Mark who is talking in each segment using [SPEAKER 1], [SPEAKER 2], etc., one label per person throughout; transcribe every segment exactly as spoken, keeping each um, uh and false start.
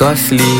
[SPEAKER 1] گاسلی.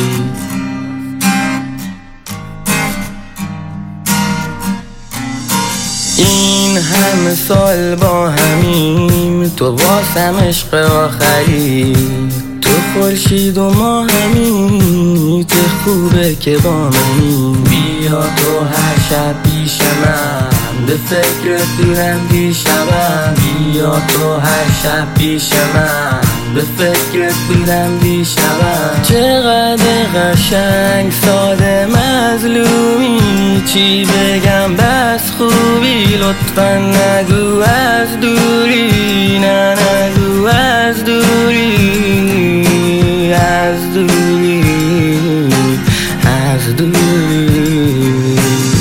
[SPEAKER 1] این همه سال با همیم، تو واسم عشق آخری، تو خورشید و ما همین، تو خوبه که با منی. بیا تو هر شب پیش من، به فکر دورم دیشبم. بیا تو هر شب پیش من، به فکر دورم دیشبم. چقدر قشنگ ساده مظلومی، چی بگم بس خوبی، لطفا نگو از دوری، نه نگو از دوری، از دوری، از دوری.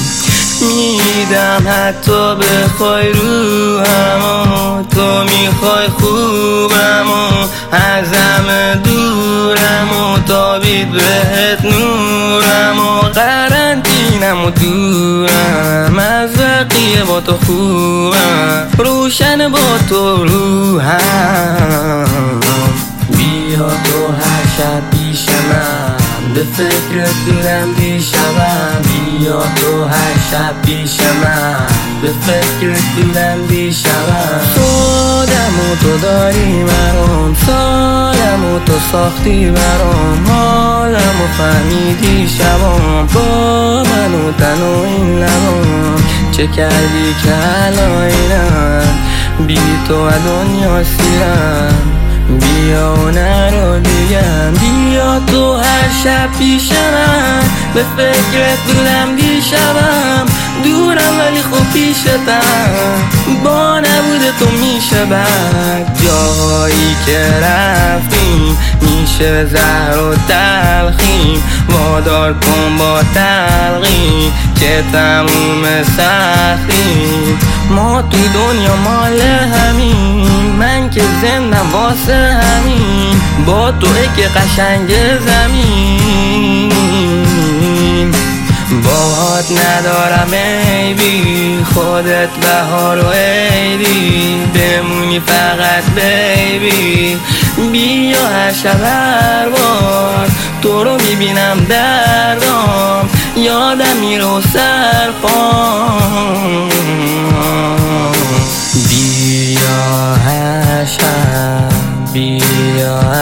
[SPEAKER 1] میدم حتی بخوای رو همو، تو میخوای خوبم و ازم دورم و تابید بهت نورم و قرنطینم و دورم از بقیه، با تو خوبم، روشن با تو روحم. بیا تو هر شب پیش من، به فکر دورم دیشبم. بیا تو هر شب پیش من، به فکر دورم دیشبم. خودم و تو داری مرام، سالم و تو ساختی برام، حالم و فهمیدی شبام، با من و تن و این لبام. چه کردی که الان اینم، بی تو از دنیا سیرم. بیا و نرو دیگم، بیا تو هر شب پیش من، به فکرت دورم دیشبم. دورم ولی خوب پیشتم، با نبود تو میشه بد. جاهایی که رفتیم میشه زهر و تلخیم، وادار کن با تلقیم که تموم سختیم. ما تو دنیا مال همین، من که زندم واسه همین، با توئه که قشنگ زمین. باهات ندارم عیبی، خودت بهار و عیدی، بمونی فقط بیبی. بیا هر شب هر بار تو رو میبینم دردام، یادم میرو سرپام. بیا هر شب، بیا